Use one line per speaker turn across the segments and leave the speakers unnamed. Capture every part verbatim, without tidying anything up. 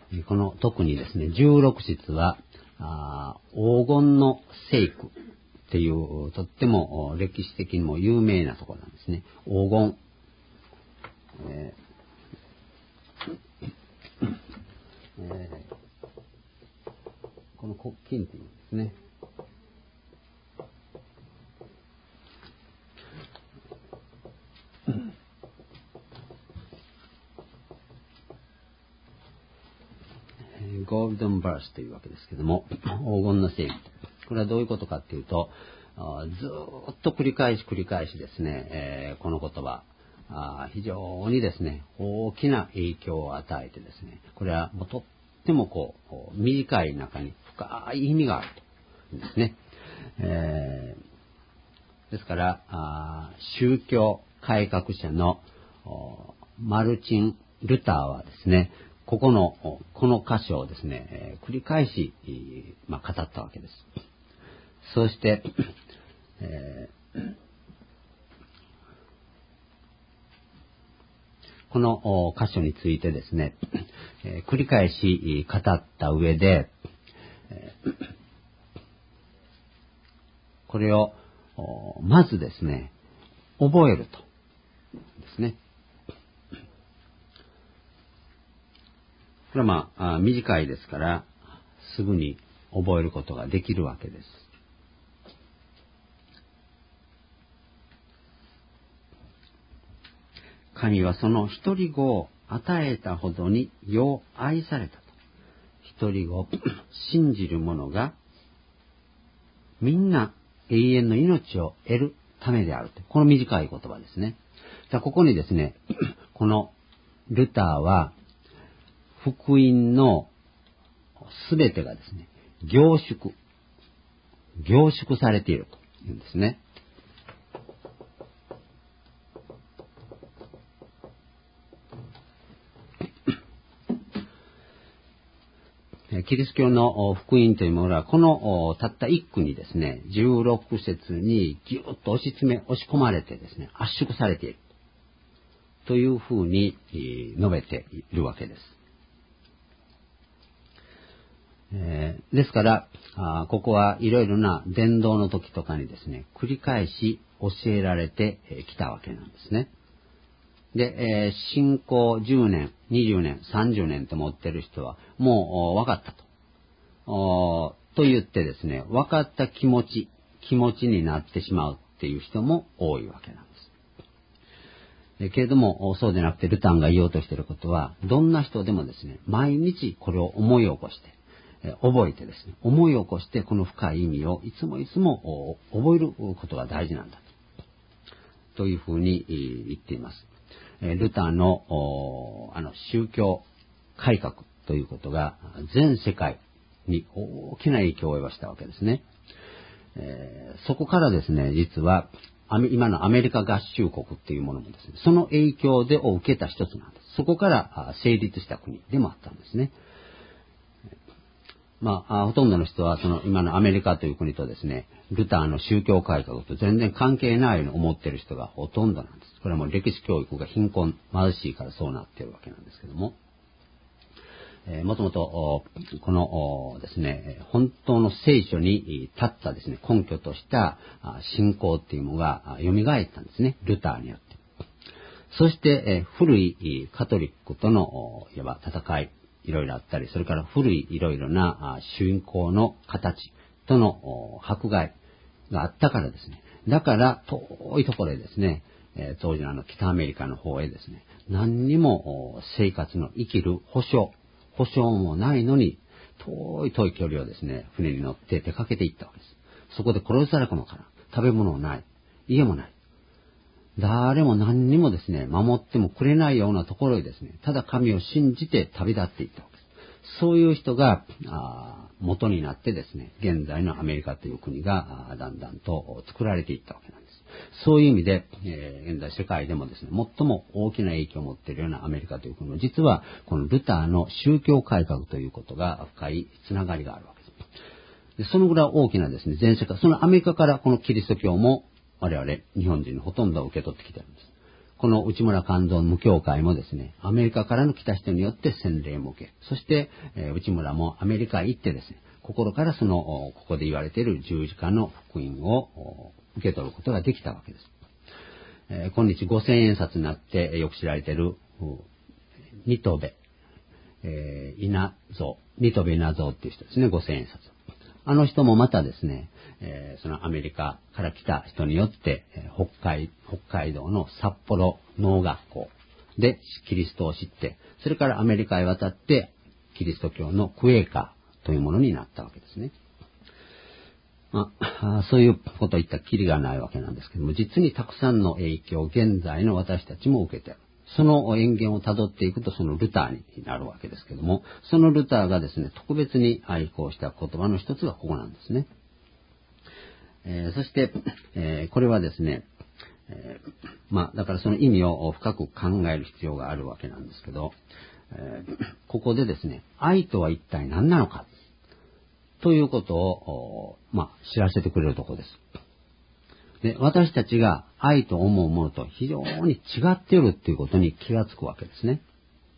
この特にですね、じゅうろく節は、あ黄金の聖句っていう、とっても歴史的にも有名なところなんですね。黄金。えーえー、この黒金っていうんですね。ゴールデンバースというわけですけども、黄金の聖句。これはどういうことかっていうと、ずーっと繰り返し繰り返しですね、えー、この言葉、あ非常にですね、大きな影響を与えてですね、これはもうとってもこう、短い中に深い意味があるというんですね。えー、ですから、あ宗教改革者のマルチン・ルターはですね、ここの、この箇所をですね、繰り返し、まあ、語ったわけです。そして、えー、この箇所についてですね、えー、繰り返し語った上で、えー、これをまずですね、覚えるとですね。これはまあ、あ短いですから、すぐに覚えることができるわけです。神はその一人子を与えたほどによう愛されたと。一人子を信じる者がみんな永遠の命を得るためであると。この短い言葉ですね。じゃあここにですね、このルターは福音のすべてがですね、凝縮、凝縮されているというんですね。キリスト教の福音というものは、このたった一句にですね、じゅうろく節にぎゅっと押し詰め、押し込まれてですね、圧縮されている。というふうに述べているわけです。えー、ですから、あここはいろいろな伝道の時とかにですね、繰り返し教えられてきたわけなんですね。で、えー、信仰じゅうねん、にじゅうねん、さんじゅうねんと持ってる人は、もう分かったと。と言ってですね、分かった気持ち、気持ちになってしまうっていう人も多いわけなんです。けれども、そうでなくて、ルタンが言おうとしていることは、どんな人でもですね、毎日これを思い起こして、え覚えてですね、思い起こしてこの深い意味をいつもいつも覚えることが大事なんだと。というふうに言っています。ルターの、あの、宗教改革ということが全世界に大きな影響を及ぼしたわけですね。えー、そこからですね、実は、今のアメリカ合衆国っていうものもですね、その影響でを受けた一つなんです。そこから成立した国でもあったんですね。まあ、ほとんどの人は、その今のアメリカという国とですね、ルターの宗教改革と全然関係ないように思っている人がほとんどなんです。これはもう歴史教育が貧困、貧しいからそうなっているわけなんですけども、えー、もともと、このですね、本当の聖書に立ったですね、根拠とした信仰っていうのが蘇ったんですね、ルターによって。そして、えー、古いカトリックとの、いわば戦い、いろいろあったり、それから古いいろいろな信仰の形との迫害があったからですね。だから遠いところへですね、当時のあの北アメリカの方へですね、何にも生活の生きる保障、保障もないのに、遠い遠い距離をですね、船に乗って出かけていったわけです。そこで殺されるかもから、食べ物ない、家もない。誰も何にもですね、守ってもくれないようなところへですね、ただ神を信じて旅立っていったわけです。そういう人が元になってですね、現在のアメリカという国がだんだんと作られていったわけなんです。そういう意味で、えー、現在世界でもですね、最も大きな影響を持っているようなアメリカという国は、実はこのルターの宗教改革ということが深いつながりがあるわけです。でそのぐらい大きなですね、全世界、そのアメリカからこのキリスト教も我々日本人のほとんどを受け取ってきているんです。 この内村勘三無教会もですね、アメリカからの来た人によって洗礼も受け、そして、えー、内村もアメリカへ行ってですね、心からその、ここで言われている十字架の福音を受け取ることができたわけです。えー、今日ごせんえん札になってよく知られている、ニトベ、えー、稲造、ニトベ稲造っていう人ですね、ごせんえん札。あの人もまたですね、えー、そのアメリカから来た人によって、えー、北海、北海道の札幌農学校でキリストを知って、それからアメリカへ渡ってキリスト教のクエーカーというものになったわけですね。まあ、そういうことを言ったらキリがないわけなんですけども、実にたくさんの影響を現在の私たちも受けている。その縁源をたどっていくとそのルターになるわけですけども、そのルターがですね、特別に愛好した言葉の一つがここなんですね。えー、そして、えー、これはですね、えー、まあだからその意味を深く考える必要があるわけなんですけど、えー、ここでですね、愛とは一体何なのかということを、まあ、知らせてくれるところです。で、私たちが愛と思うものと非常に違っているということに気がつくわけですね。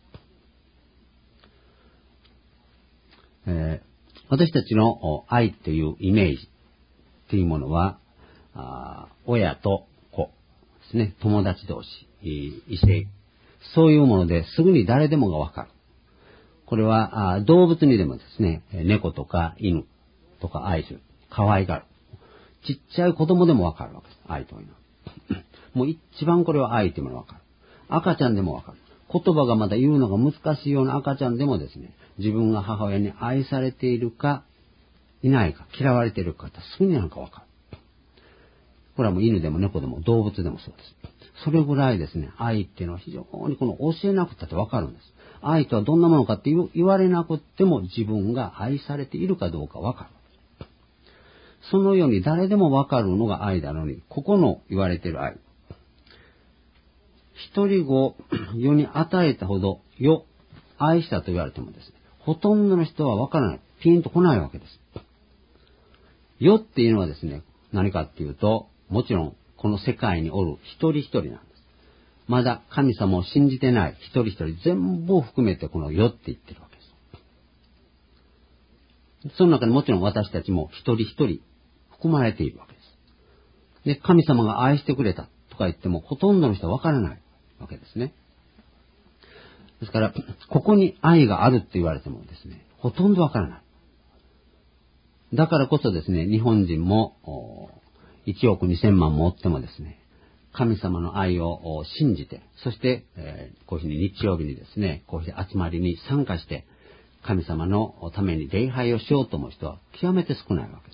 えー、私たちの愛というイメージというものは、あ親と子ですね、友達同士、異性、そういうものですぐに誰でもがわかる。これはあ動物にでもですね、猫とか犬とか愛する、可愛がる。ちっちゃい子供でもわかるわけです。愛というのは。もう一番これは愛というものがわかる。赤ちゃんでもわかる。言葉がまだ言うのが難しいような赤ちゃんでもですね、自分が母親に愛されているか、いないか、嫌われているか、すぐになんかわかる。これはもう犬でも猫でも動物でもそうです。それぐらいですね、愛っていうのは非常にこの教えなくったってわかるんです。愛とはどんなものかって言われなくっても自分が愛されているかどうかわかる。そのように誰でもわかるのが愛なのに、ここの言われている愛。一人子を世に与えたほど世、愛したと言われてもですね、ほとんどの人はわからない。ピンとこないわけです。世っていうのはですね、何かっていうと、もちろんこの世界におる一人一人なんです。まだ神様を信じてない一人一人全部を含めてこの世って言ってるわけです。その中にもちろん私たちも一人一人含まれているわけです。で、神様が愛してくれたとか言ってもほとんどの人はわからないわけですね。ですから、ここに愛があるって言われてもですね、ほとんどわからない。だからこそですね、日本人もいちおくにせんまんもおってもですね、神様の愛を信じて、そして、えー、こういうふうに日曜日にですね、こういう集まりに参加して、神様のために礼拝をしようと思う人は極めて少ないわけです。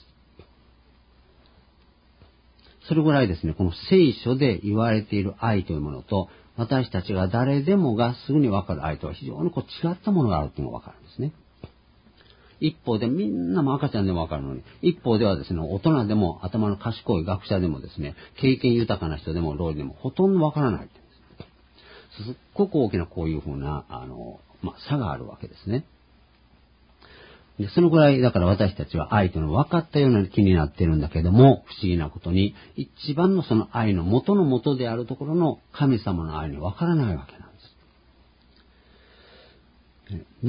それぐらいですね、この聖書で言われている愛というものと、私たちが誰でもがすぐにわかる愛とは非常にこう違ったものがあるというのがわかるんですね。一方でみんなも赤ちゃんでもわかるのに、一方ではですね、大人でも頭の賢い学者でもですね、経験豊かな人でも老いでもほとんどわからない。すっごく大きなこういうふうな、あの、まあ、差があるわけですね。で、そのぐらいだから私たちは愛というのは分かったような気になっているんだけども、不思議なことに、一番のその愛の元の元であるところの神様の愛に分からないわけなんです。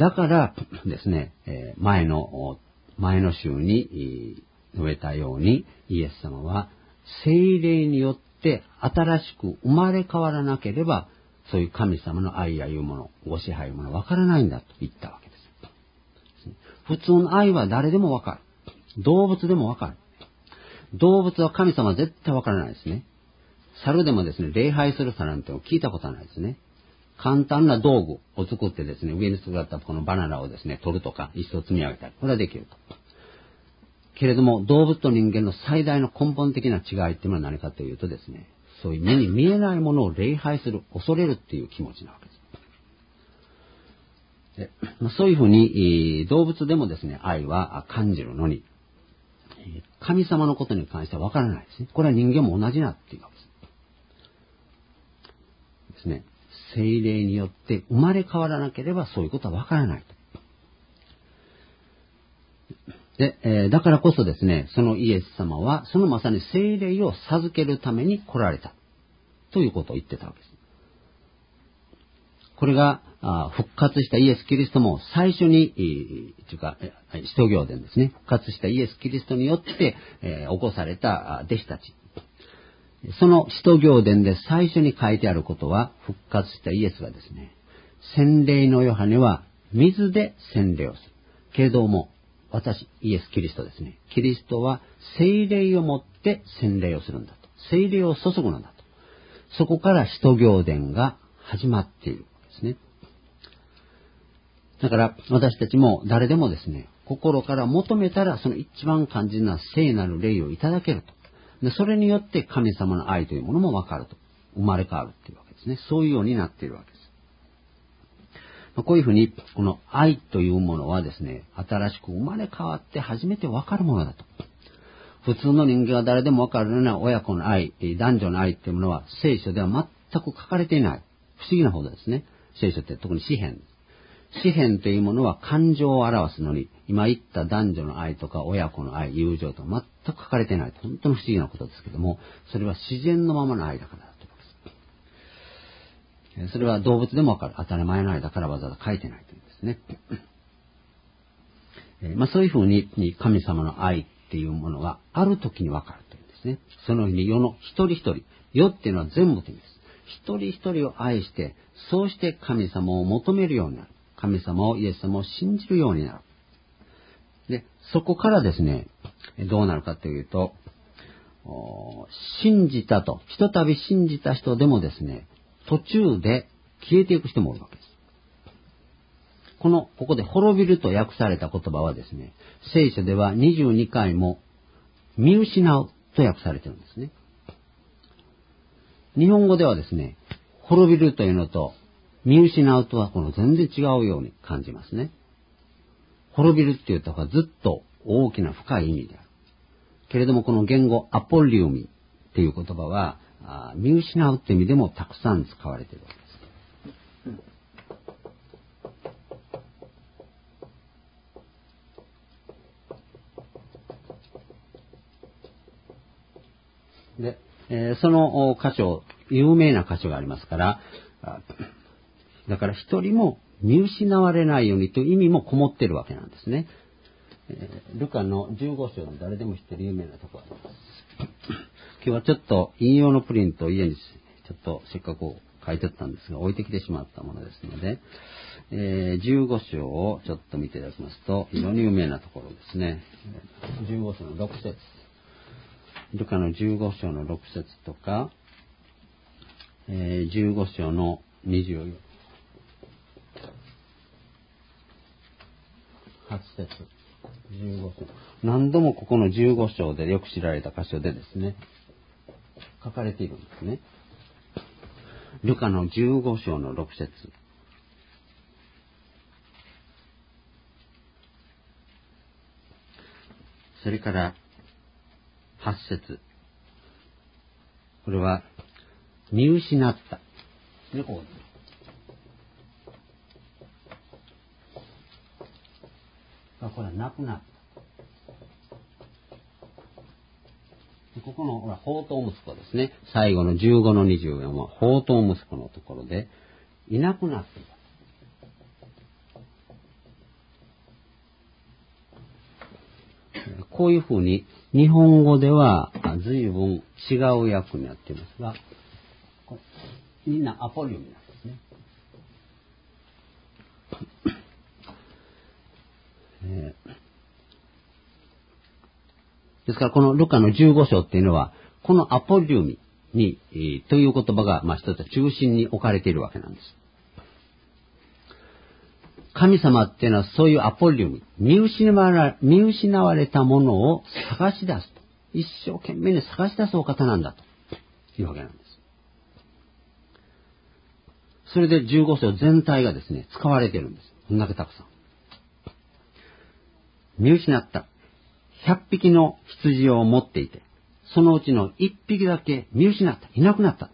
だからですね、前の、前の週に述べたように、イエス様は聖霊によって新しく生まれ変わらなければ、そういう神様の愛やいうもの、ご支配いうものは分からないんだと言ったわけです。普通の愛は誰でもわかる。動物でもわかる。動物は神様は絶対わからないですね。猿でもですね、礼拝する猿なんて聞いたことはないですね。簡単な道具を作ってですね、上に作られたこのバナナをですね、取るとか、椅子を積み上げたり、これはできると。けれども、動物と人間の最大の根本的な違いっていうのは何かというとですね、そういう目に見えないものを礼拝する、恐れるっていう気持ちなわけです。でそういうふうに動物でもですね、愛は感じるのに、神様のことに関してはわからないですね。これは人間も同じなっていうわけです。ですね。聖霊によって生まれ変わらなければそういうことはわからないと。で、えー、だからこそですね、そのイエス様はそのまさに聖霊を授けるために来られたということを言ってたわけです。 これが復活したイエス・キリストも最初に、というか、使徒行伝ですね。復活したイエス・キリストによって、えー、起こされた弟子たち。その使徒行伝で最初に書いてあることは、復活したイエスがですね、洗礼のヨハネは水で洗礼をする。けれども、私、イエス・キリストですね。キリストは聖霊をもって洗礼をするんだと。聖霊を注ぐのだと。そこから使徒行伝が始まっているわけですね。だから私たちも誰でもですね、心から求めたらその一番肝心な聖なる霊をいただけると。で、それによって神様の愛というものもわかると。生まれ変わるっていうわけですね。そういうようになっているわけです。こういうふうに、この愛というものはですね、新しく生まれ変わって初めてわかるものだと。普通の人間が誰でもわかるような親子の愛、男女の愛っていうものは聖書では全く書かれていない。不思議なほどですね。聖書って特に詩篇。詩篇というものは感情を表すのに、今言った男女の愛とか親子の愛、友情と全く書かれていない。本当の不思議なことですけども、それは自然のままの愛だからだということです。それは動物でもわかる。当たり前の愛だからわざわざ書いてないというんですね。えまあ、そういうふうに神様の愛っていうものがある時にわかるというんですね。そのように世の一人一人、世っていうのは全部という意味です。一人一人を愛して、そうして神様を求めるようになる。神様を、イエス様を信じるようになる。で、そこからですね、どうなるかというと、信じたと、ひとたび信じた人でもですね、途中で消えていく人もいるわけです。この、ここで滅びると訳された言葉はですね、聖書ではにじゅうにかいも見失うと訳されているんですね。日本語ではですね、滅びるというのと見失うとはこの全然違うように感じますね。滅びるって言った方がずっと大きな深い意味である。けれどもこの言語アポリウミっていう言葉は見失うって意味でもたくさん使われているわけです。で、えー、その箇所、有名な箇所がありますから、だから一人も見失われないようにという意味もこもっているわけなんですね。えー、ルカのじゅうご章の誰でも知っている有名なところがあります。今日はちょっと引用のプリントを家にちょっとせっかく書いてあったんですが置いてきてしまったものですので、えー、じゅうご章をちょっと見ていただきますと非常に有名なところですね。じゅうご章のろく節。ルカのじゅうご章のろく節とか、えー、じゅうご章のにじゅうはち節、じゅうご章。何度もここのじゅうご章でよく知られた箇所でですね、書かれているんですね。ルカのじゅうご章のろく節。それからはち節。これは見失った。ね、こうあ、これはなくなった。ここのほら宝刀息子ですね。最後のじゅうごのにじゅうよんは宝刀息子のところでいなくなっていた。こういうふうに日本語では随分違う訳になっていますが、みんなアポリウムなんですね。えー、ですからこのルカのじゅうご章っていうのはこのアポリウムに、えー、という言葉がまあ一つ中心に置かれているわけなんです。神様っていうのはそういうアポリウム、見失われ、見失われたものを探し出すと。一生懸命に探し出すお方なんだというわけなんです。それでじゅうご章全体がですね、使われているんです。こんだけたくさん。見失った。ひゃっぴきの羊を持っていて、そのうちのいっぴきだけ見失った。いなくなった。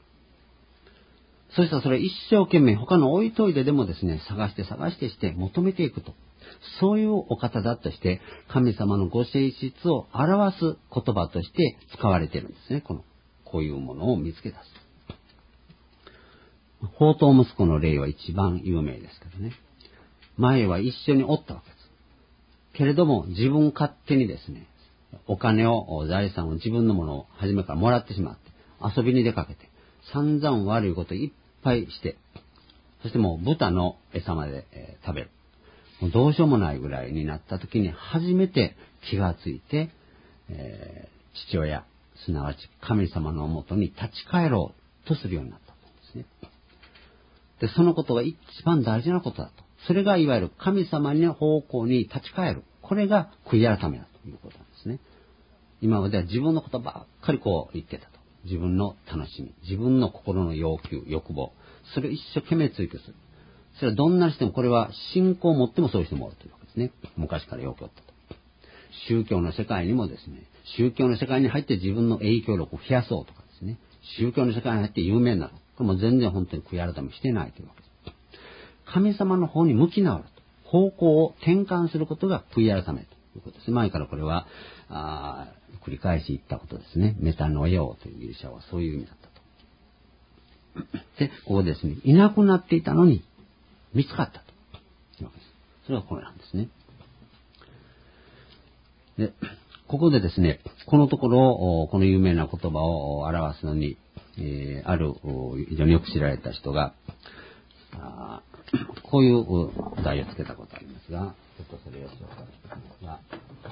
そしたらそれ一生懸命他の置いといてでもですね、探して探してして求めていくと。そういうお方だとして、神様のご性質を表す言葉として使われているんですね。この、こういうものを見つけ出す。 宝刀息子の例は一番有名ですけどね。前は一緒におったわけです。けれども自分勝手にですね、お金を、財産を、自分のものを初めからもらってしまって、遊びに出かけて、散々悪いこといっぱいして、そしてもう豚の餌まで、えー、食べる。もうどうしようもないぐらいになった時に初めて気がついて、えー、父親、すなわち神様のもとに立ち返ろうとするようになったんですね。で、そのことが一番大事なことだと。それがいわゆる神様の方向に立ち返る。これが悔い改めだということなんですね。今までは自分のことばっかりこう言ってたと。自分の楽しみ、自分の心の要求、欲望。それを一生懸命追求する。それはどんな人も、これは信仰を持ってもそういう人もおるというわけですね。昔からよくおったと。宗教の世界にもですね、宗教の世界に入って自分の影響力を増やそうとかですね、宗教の世界に入って有名になる。これも全然本当に悔い改めしてないというわけです。神様の方に向き直ると。方向を転換することが悔い改めということです。前からこれは、あ繰り返し言ったことですね。メタノエオというギリシャはそういう意味だったと。で、ここですね、いなくなっていたのに見つかったというわけです。それはこれなんですね。で、ここでですね、このところ、この有名な言葉を表すのに、えー、ある非常によく知られた人が、あこういう題をつけたことありますが、ちょっとそれを紹介していますが、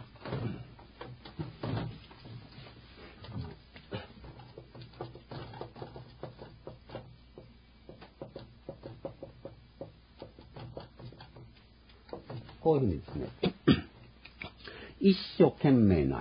こういうふうにですね、一生懸命ない。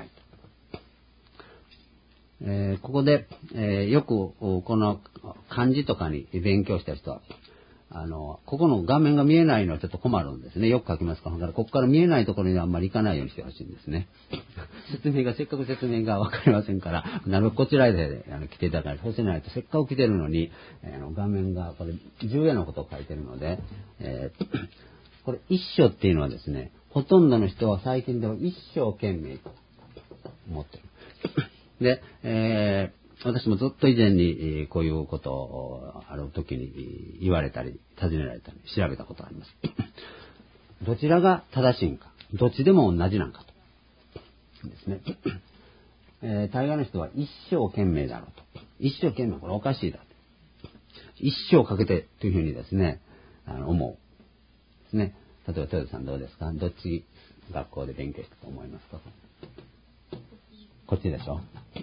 えー、ここで、えー、よくこの漢字とかに勉強した人は、あの、ここの画面が見えないのはちょっと困るんですね。よく書きますから、だからここから見えないところにはあんまり行かないようにしてほしいんですね。説明が、せっかく説明がわかりませんから、なるべくこちらであの来ていただかないと、そうしないとせっかく来てるのに、えー、画面がこれ重要なことを書いてるので、えー、これ一生っていうのはですね、ほとんどの人は最近では一生懸命と思ってる。で、えー私もずっと以前にこういうことをある時に言われたり、尋ねられたり、調べたことがあります。どちらが正しいんか、どっちでも同じなんかと。ですね。えー、大概の人は一生懸命だろうと。一生懸命、これおかしいだと。一生かけてというふうにですね、あの思う。ですね。例えば、豊田さんどうですか？どっち学校で勉強したと思いますか？こっちでしょ？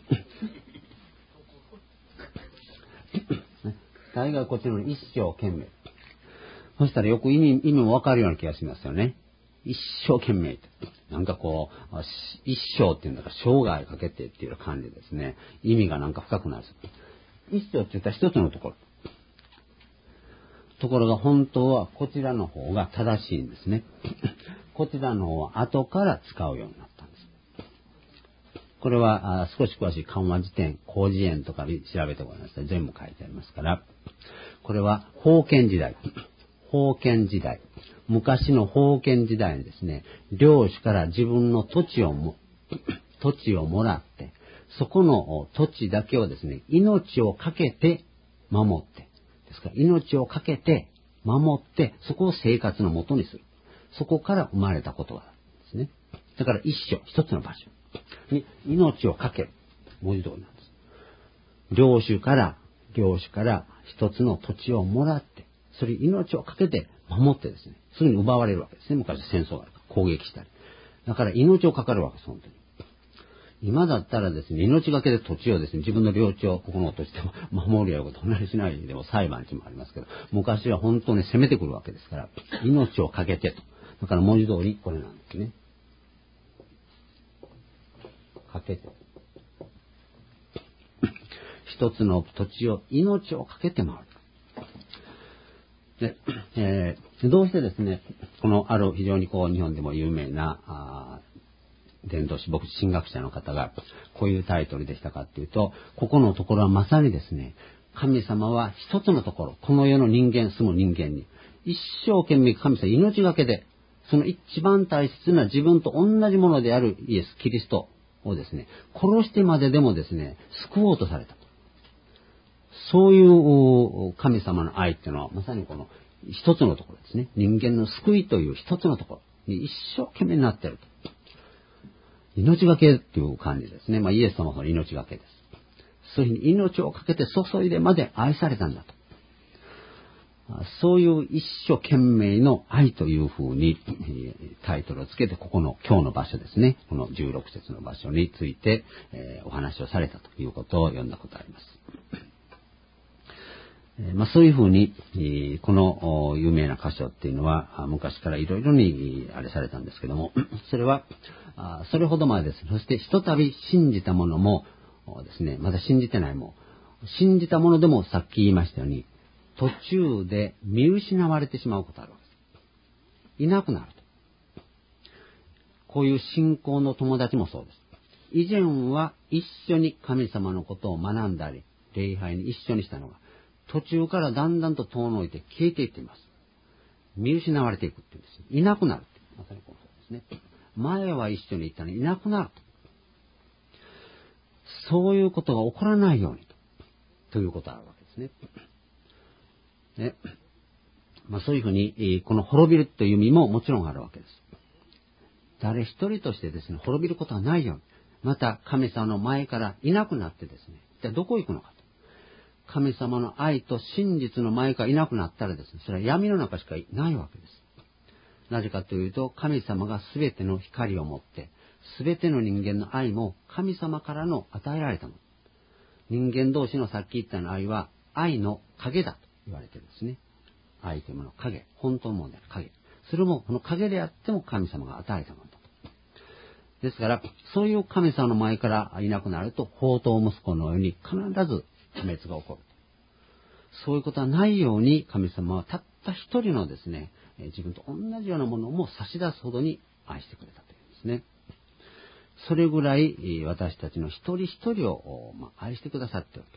大概こっちの一生懸命。そしたらよく意味、意味もわかるような気がしますよね。一生懸命。なんかこう、一生っていうんだから生涯かけてっていう感じですね。意味がなんか深くなる。一生って言ったら一つのところ。ところが本当はこちらの方が正しいんですね。こちらの方は後から使うようになったんです。これは少し詳しい漢和辞典、広辞苑とかに調べてごらんなさい。全部書いてありますから。これは封建時代。封建時代。昔の封建時代にですね、領主から自分の土地をも、土地をもらって、そこの土地だけをですね、命をかけて守って、ですから命をかけて守って、そこを生活のもとにする。そこから生まれたことがあるんですね。だから一所、一つの場所に命をかける。文字通りなんです。領主から、領主から一つの土地をもらって、それに命をかけて守ってですね、すぐに奪われるわけですね。昔戦争があるから攻撃したり。だから命をかかるわけです、本当に。今だったらですね、命がけで土地をですね、自分の領地をここの土地でも守るようなこと同じしないでも裁判地もありますけど、昔は本当に攻めてくるわけですから、命をかけてと。だから文字通りこれなんですね。かけて。一つの土地を命をかけて回る。で、えー、どうしてですね、このある非常にこう日本でも有名なあ伝道師牧師神学者の方がこういうタイトルでしたかっていうと、ここのところはまさにですね、神様は一つのところ、この世の人間、住む人間に一生懸命神様命がけで、その一番大切な自分と同じものであるイエス・キリストをですね、殺してまででもですね、救おうとされた。 そういう神様の愛っていうのは、まさにこの一つのところですね。人間の救いという一つのところに一生懸命になっていると。命がけっていう感じですね。まあイエス様の命がけです。そういうふうに命をかけて注いでまで愛されたんだと。そういう一生懸命の愛というふうにタイトルをつけて、ここの今日の場所ですね。このじゅうろく節の場所について、えー、お話をされたということを読んだことがあります。えーまあ、そういうふうに、えー、この有名な箇所っていうのは昔からいろいろにあれされたんですけども、それはそれほどまでです。そしてひとたび信じたものもですね、まだ信じてないも信じたものでもさっき言いましたように、途中で見失われてしまうことがあるわけです。いなくなると。こういう信仰の友達もそうです。以前は一緒に神様のことを学んだり、礼拝に一緒にしたのが、途中からだんだんと遠のいて消えていっています。見失われていくっていうんです。いなくなるって。まさにこうですね。前は一緒に行ったのにいなくなると。そういうことが起こらないようにと。ということがあるわけですね。ね。まあ、そういうふうに、この滅びるという意味ももちろんあるわけです。誰一人としてですね、滅びることはないように。また、神様の前からいなくなってですね、じゃあどこ行くのかと。神様の愛と真実の前からいなくなったらですね、それは闇の中しかないわけです。なぜかというと、神様がすべての光を持って、すべての人間の愛も神様からの与えられたもの。人間同士のさっき言ったような愛は、愛の影だと言われてるんですね。愛というものの影、本当のものである影。それもこの影であっても神様が与えたものだと。ですから、そういう神様の前からいなくなると、放蕩息子のように必ず破滅が起こる。そういうことはないように、神様はたった一人のですね、自分と同じようなものも差し出すほどに愛してくれたというんですね。それぐらい私たちの一人一人を愛してくださっている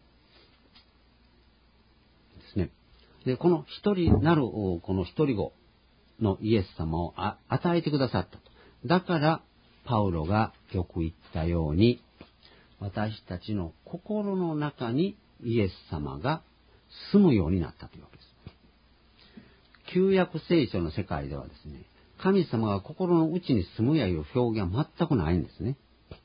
と。ですね。で、この一人なる、この一人子のイエス様を与えてくださったと。だから、パウロがよく言ったように、私たちの心の中にイエス様が住むようになったというわけです。旧約聖書の世界ではですね、神様が心の内に住むやいう表現は全くないんですね。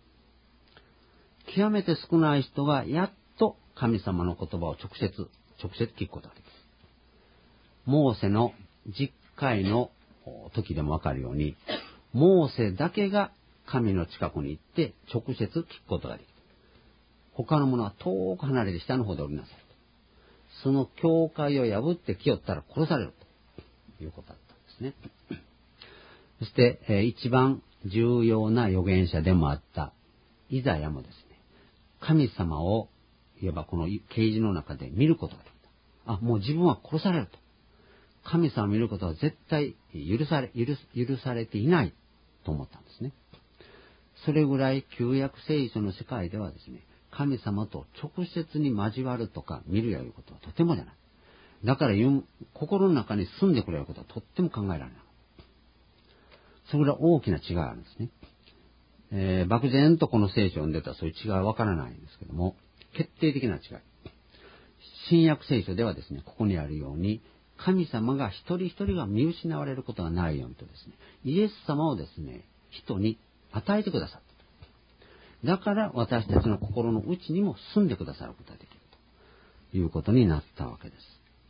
極めて少ない人がやっと神様の言葉を直接、直接聞くことができる。モーセのじゅっかいの時でもわかるように、モーセだけが神の近くに行って直接聞くことができる。他の者は遠く離れて下の方でおりなさい。その境界を破って来よったら殺されるということだったんですね。そして、えー、一番重要な預言者でもあったイザヤもですね、神様をいわばこの啓示の中で見ることができた。あ、もう自分は殺されると。神様を見ることは絶対許され、許、許されていないと思ったんですね。それぐらい旧約聖書の世界ではですね、神様と直接に交わるとか見るやいうことはとてもじゃない。だから心の中に住んでくれることはとっても考えられない。それぐらい大きな違いがあるんですね。えー、漠然とこの聖書を読んでたらそういう違いはわからないんですけども、決定的な違い。新約聖書ではですね、ここにあるように、神様が一人一人が見失われることがないようにとですね、イエス様をですね、人に与えてくださった。だから私たちの心の内にも住んでくださることができるということになったわけです。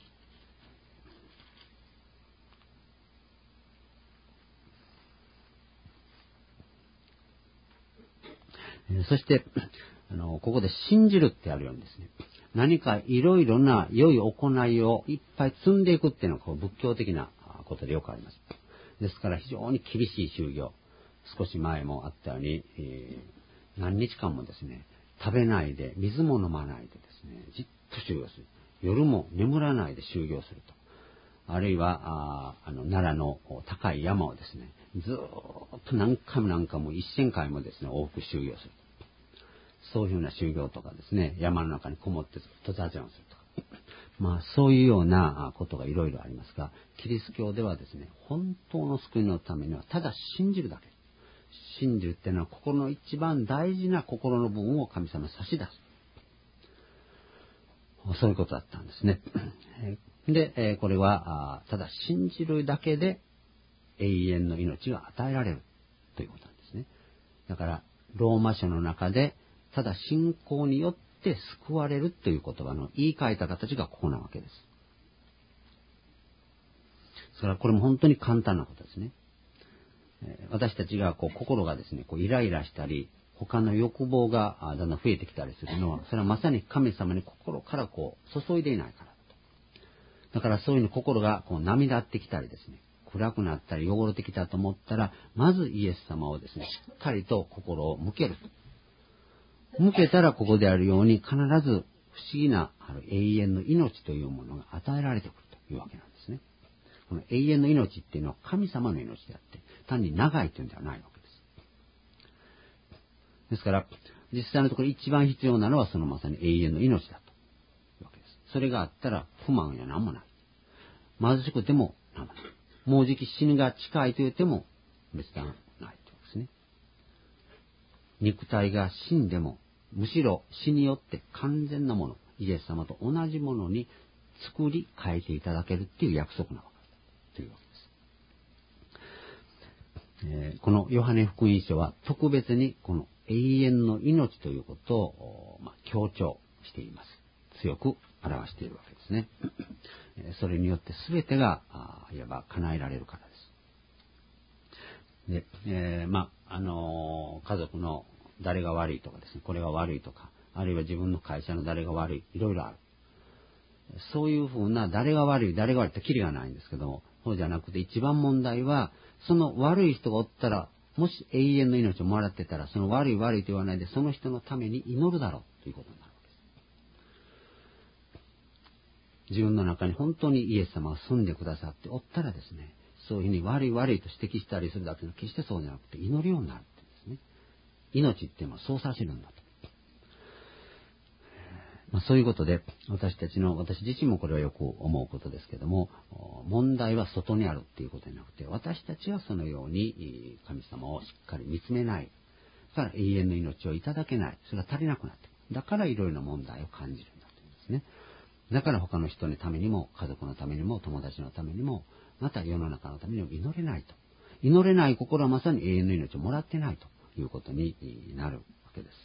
そして、あの、ここで信じるってあるようにですね、何かいろいろな良い行いをいっぱい積んでいくっていうのがこう仏教的なことでよくあります。ですから非常に厳しい修行、少し前もあったように、えー、何日間もですね、食べないで、水も飲まないでですね、じっと修行する。夜も眠らないで修行すると。あるいは、ああの、奈良の高い山をですね、ずーっと何回も何回も一千回もですね、往復修行する。そういうふうな修行とかですね、山の中にこもってずっと座禅をするとか。まあ、そういうようなことがいろいろありますが、キリスト教ではですね、本当の救いのためには、ただ信じるだけ。信じるっていうのは、心の一番大事な心の部分を神様に差し出す。 そういうことだったんですね。で、これは、ただ信じるだけで永遠の命が与えられるということなんですね。だから、ローマ書の中で、ただ信仰によって救われるという言葉の言い換えた形がここなわけです。それはこれも本当に簡単なことですね。私たちがこう心がですね、こうイライラしたり、他の欲望がだんだん増えてきたりするのは、それはまさに神様に心からこう注いでいないからだと。だからそういうふうに心がこう波立ってきたりですね、暗くなったり汚れてきたと思ったら、まずイエス様をですね、しっかりと心を向けると。向けたらここであるように必ず不思議な永遠の命というものが与えられてくるというわけなんですね。この永遠の命っていうのは神様の命であって、単に長いというんではないわけです。ですから、実際のところ一番必要なのはそのまさに永遠の命だというわけです。それがあったら不満や何もない。貧しくても何もない。もうじき死ぬが近いと言っても別段ないというわけですね。肉体が死んでも、むしろ死によって完全なもの、イエス様と同じものに作り変えていただけるっていう約束なわけです。というわけです。えー、このヨハネ福音書は特別にこの永遠の命ということを、まあ、強調しています。強く表しているわけですね。それによって全てがいわば叶えられるからです。で、えー、まああのー、家族の誰が悪いとかですね、これが悪いとか、あるいは自分の会社の誰が悪い、いろいろある。そういうふうな誰が悪い、誰が悪いってキリがないんですけども、そうじゃなくて一番問題は、その悪い人がおったら、もし永遠の命をもらってたら、その悪い悪いと言わないで、その人のために祈るだろうということになるわけです。自分の中に本当にイエス様が住んでくださっておったらですね、そういうふうに悪い悪いと指摘したりするだけの決してそうじゃなくて、祈るようになるってですね。命っていうのはそうさせるんだと。まあ、そういうことで、私たちの、私自身もこれはよく思うことですけども、問題は外にあるっていうことじゃなくて、私たちはそのように神様をしっかり見つめない。だから永遠の命をいただけない。それが足りなくなって。だからいろいろな問題を感じるんだというんですね。だから他の人のためにも、家族のためにも、友達のためにも、また世の中のためにも祈れないと。祈れない心はまさに永遠の命をもらってないということになるわけです。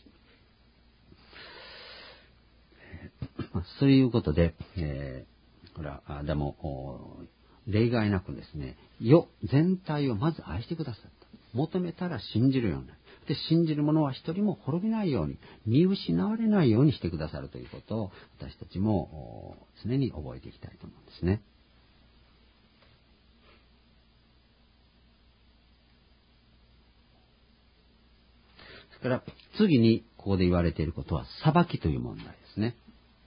そういうことで、えー、これは、でも、例外なくですね、世全体をまず愛してくださった。求めたら信じるようになる。で、信じる者は一人も滅びないように、見失われないようにしてくださるということを、私たちも常に覚えていきたいと思うんですね。それから、次にここで言われていることは、裁きという問題ですね。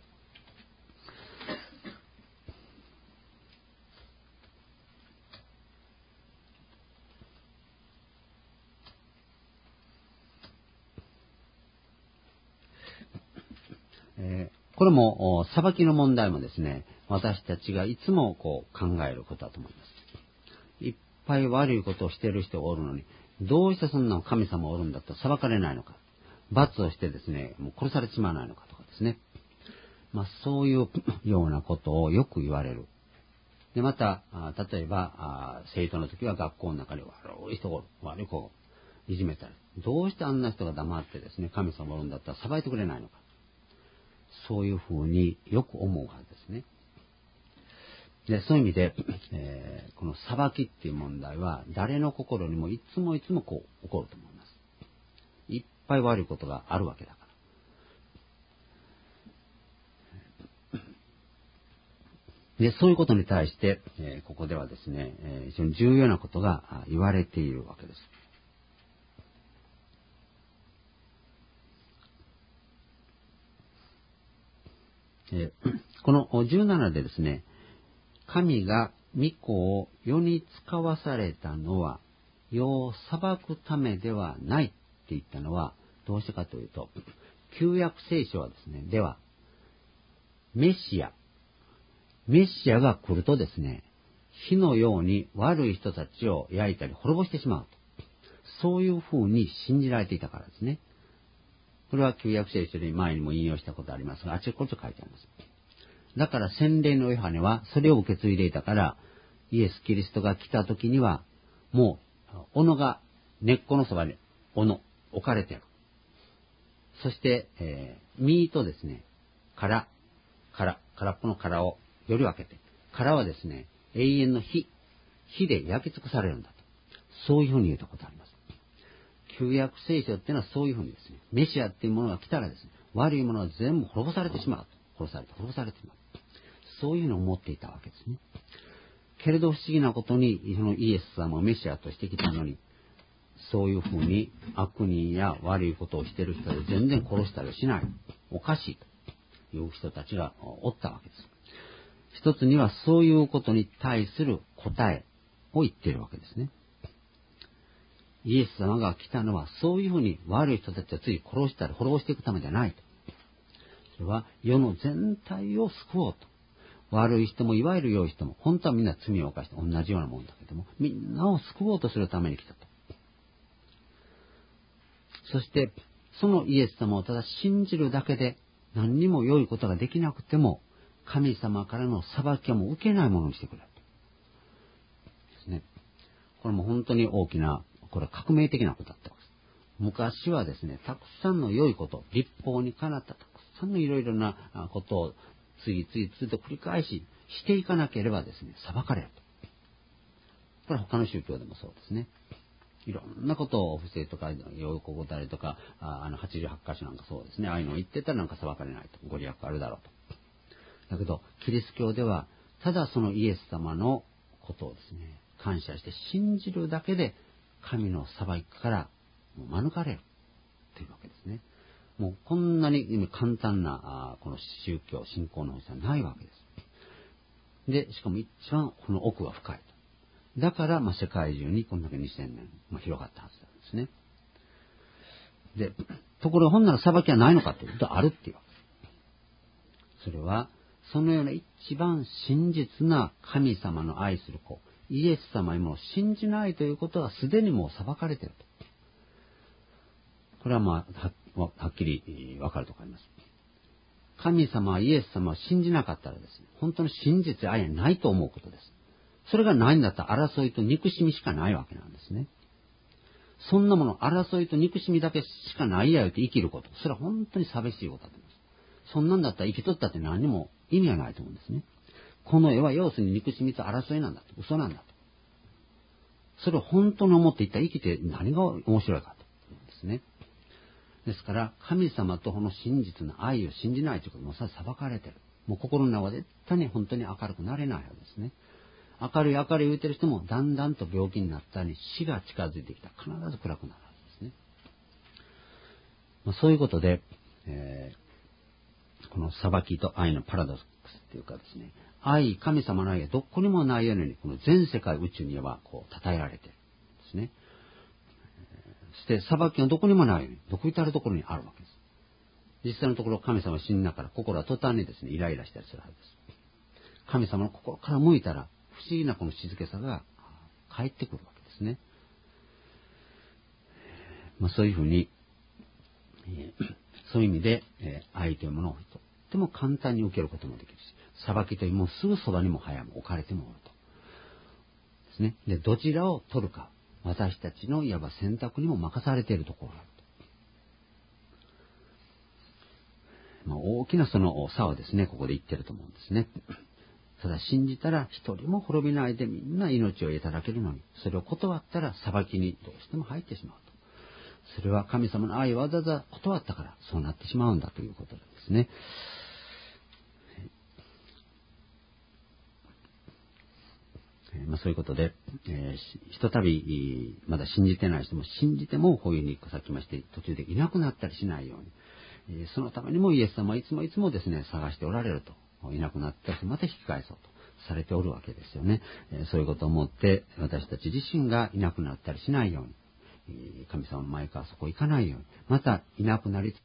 これも、裁きの問題もですね、私たちがいつもこう考えることだと思います。いっぱい悪いことをしている人がおるのに、どうしてそんな神様おるんだと裁かれないのか。罰をしてですね、もう殺されてしまわないのかとかですね。まあそういうようなことをよく言われる。で、また、例えば、生徒の時は学校の中に悪い人がおる。悪い子をいじめたり。どうしてあんな人が黙ってですね、神様おるんだったら裁いてくれないのか。そういうふうによく思うはずですね。で、そういう意味で、えー、この裁きっていう問題は誰の心にもいつもいつもこう起こると思います。いっぱい悪いことがあるわけだから。で、そういうことに対して、えー、ここではですね、えー、非常に重要なことが言われているわけです。えー、このじゅうななでですね、神が御子を世に使わされたのは世を裁くためではないって言ったのはどうしてかというと、旧約聖書はですね、ではメシアメシアが来るとですね、火のように悪い人たちを焼いたり滅ぼしてしまうと、そういうふうに信じられていたからですね。これは旧約聖書で前にも引用したことありますが、あちこち書いてあります。 だから洗礼のヨハネはそれを受け継いでいたから、イエス・キリストが来た時には、もう、斧が根っこのそばに斧置かれている。そして、えー、実とですね、殻、殻、空っぽの殻をより分けて、殻はですね、永遠の火、火で焼き尽くされるんだと。そういうふうに言うたことあります。旧約聖書っていうのはそういうふうにですね、メシアっていうものが来たらですね、悪いものは全部滅ぼされてしまう。殺されて、殺されてしまう。そういうふうに思っていたわけですね。けれど不思議なことに、そのイエス様をメシアとしてきたのに、そういうふうに悪人や悪いことをしている人で全然殺したりしない。おかしいという人たちがおったわけです。一つにはそういうことに対する答えを言っているわけですね。イエス様が来たのはそういうふうに悪い人たちをつい殺したり滅ぼしていくためじゃないと。それは世の全体を救おうと。悪い人もいわゆる良い人も、本当はみんな罪を犯して同じようなもんだけども、みんなを救おうとするために来たと。そして、そのイエス様をただ信じるだけで何にも良いことができなくても、神様からの裁きはもう受けないものにしてくれる。ですね。これも本当に大きな、これは革命的なことだったわけです。昔はですね、たくさんの良いこと、立法にかなったたくさんのいろいろなことを次々次と繰り返ししていかなければですね、裁かれると。これは他の宗教でもそうですね。いろんなことを不正とか、よくこたりとか、あのはちじゅうはち箇所なんかそうですね。ああいうのを言ってたらなんか裁かれないと。ご利益あるだろうと。だけど、キリスト教では、ただそのイエス様のことをですね、感謝して信じるだけで、神の裁きから免れるというわけですね。もうこんなに簡単な、この宗教、信仰の方じゃないわけです。で、しかも一番この奥が深いと。だから、まあ、世界中にこんだけにせんねん、まあ、広がったはずなんですね。で、ところがほんなら裁きはないのかというと、あるっていうわけです。それは、そのような一番真実な神様の愛する子、イエス様にも信じないということはすでにもう裁かれていると。これはまあ、は、はっきりわかると思います。神様はイエス様を信じなかったらですね、本当の真実や愛はないと思うことです。それがないんだったら争いと憎しみしかないわけなんですね。そんなもの、争いと憎しみだけしかないやよって生きること。それは本当に寂しいことだと思います。そんなんだったら生きとったって何にも意味はないと思うんですね。この絵は要するに憎しみと争いなんだと。嘘なんだと。それを本当に思っていったら生きて何が面白いかと思うんですね。ですから、神様とこの真実の愛を信じないということもさ、裁かれてる。もう心の中は絶対に本当に明るくなれないわけですね。明るい明るい言うてる人もだんだんと病気になったり死が近づいてきたら必ず暗くなるはずですね。まあ、そういうことで、えー、この裁きと愛のパラドックスっていうかですね、愛、神様の愛がどこにもないようにこの全世界宇宙にはこう称えられているんですね。そして裁きがどこにもないように、どこ至るところにあるわけです。実際のところ神様は死んだから心は途端にですねイライラしたりするはずです。神様の心から向いたら不思議なこの静けさが返ってくるわけですね。まあ、そういうふうに、えー、そういう意味で、えー、愛というものをとっても簡単に受けることもできるし、裁きというもうすぐそばにも早も置かれてもおるとですね。で、どちらを取るか、私たちのいわば選択にも任されているところがあると。まあ、大きなその差はですね、ここで言ってると思うんですね。ただ信じたら一人も滅びないでみんな命をいただけるのに、それを断ったら裁きにどうしても入ってしまうと。それは神様の愛をわざわざ断ったからそうなってしまうんだということですね。まあ、そういうことで、えー、ひとたびまだ信じてない人も信じてもこういうふうにさっき言いまして途中でいなくなったりしないように、えー、そのためにもイエス様はいつもいつもですね探しておられると。いなくなった人また引き返そうとされておるわけですよね。えー、そういうことを思って私たち自身がいなくなったりしないように、神様の前からそこ行かないように、またいなくなり